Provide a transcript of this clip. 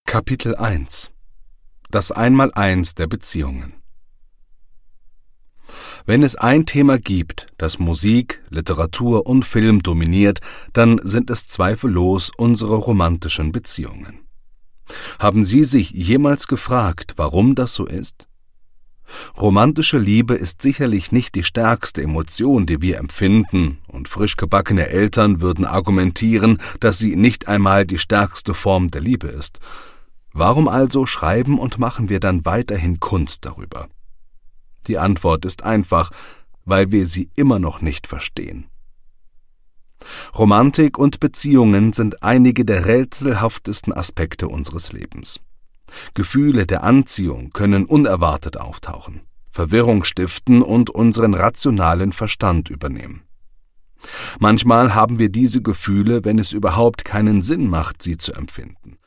Kapitel 1 – Das Einmaleins der Beziehungen. Wenn es ein Thema gibt, das Musik, Literatur und Film dominiert, dann sind es zweifellos unsere romantischen Beziehungen. Haben Sie sich jemals gefragt, warum das so ist? Romantische Liebe ist sicherlich nicht die stärkste Emotion, die wir empfinden, und frisch gebackene Eltern würden argumentieren, dass sie nicht einmal die stärkste Form der Liebe ist. Warum also schreiben und machen wir dann weiterhin Kunst darüber? Die Antwort ist einfach, weil wir sie immer noch nicht verstehen. Romantik und Beziehungen sind einige der rätselhaftesten Aspekte unseres Lebens. Gefühle der Anziehung können unerwartet auftauchen, Verwirrung stiften und unseren rationalen Verstand übernehmen. Manchmal haben wir diese Gefühle, wenn es überhaupt keinen Sinn macht, sie zu empfinden.